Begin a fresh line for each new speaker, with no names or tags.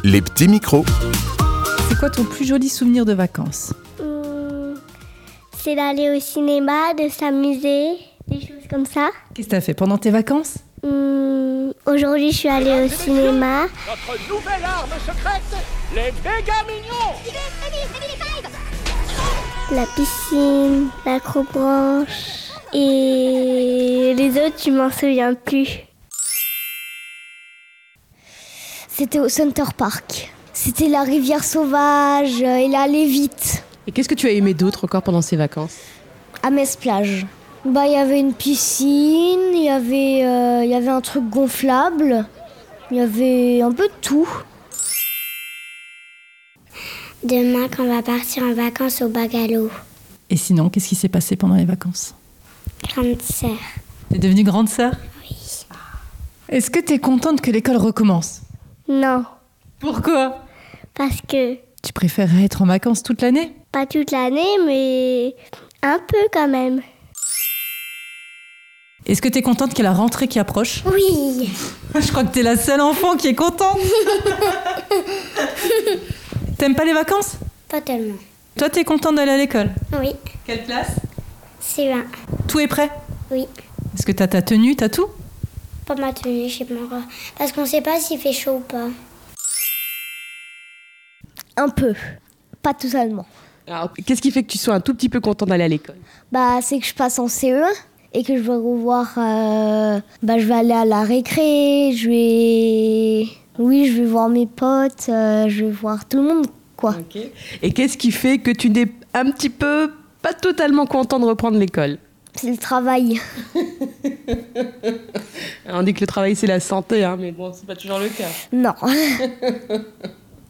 Les petits micros.
C'est quoi ton plus joli souvenir de vacances ?
C'est d'aller au cinéma, de s'amuser, des choses comme ça.
Qu'est-ce que t'as fait pendant tes vacances ?
Aujourd'hui, je suis allée au cinéma.
Notre nouvelle arme secrète, les méga mignons.
La piscine, l'acrobranche et les autres, je m'en souviens plus. C'était au Center Park. C'était la rivière sauvage, il allait vite.
Et qu'est-ce que tu as aimé d'autre encore pendant ces vacances ?
À Metz-Plage. Il y avait une piscine, il y avait un truc gonflable, il y avait un peu de tout. Demain, quand on va partir en vacances au Bagalo.
Et sinon, qu'est-ce qui s'est passé pendant les vacances ?
Grande sœur.
T'es devenue grande sœur ?
Oui.
Est-ce que t'es contente que l'école recommence ?
Non,
Pourquoi ?
parce que
Tu préférerais être en vacances toute l'année ?
pas toute l'année, mais un peu quand même.
Est-ce que t'es contente qu'il y ait la rentrée qui approche ?
Oui.
Je crois que t'es la seule enfant qui est contente. T'aimes pas les vacances ?
Pas tellement.
Toi, t'es contente d'aller à l'école ?
Oui.
Quelle classe ?
C'est bien.
Tout est prêt ?
Oui.
Est-ce que t'as ta tenue, t'as tout ?
Pas ma tenue, je sais pas encore. Parce qu'on sait pas s'il fait chaud ou pas. Un peu. Pas totalement.
Alors, qu'est-ce qui fait que tu sois un tout petit peu content d'aller à l'école ?
C'est que je passe en CE1 et que je vais revoir... je vais aller à la récré, je vais voir mes potes, je vais voir tout le monde, quoi.
Ok. Et qu'est-ce qui fait que tu n'es un petit peu pas totalement content de reprendre l'école ?
C'est le travail.
On dit que le travail c'est la santé, mais bon, c'est pas toujours le cas.
Non.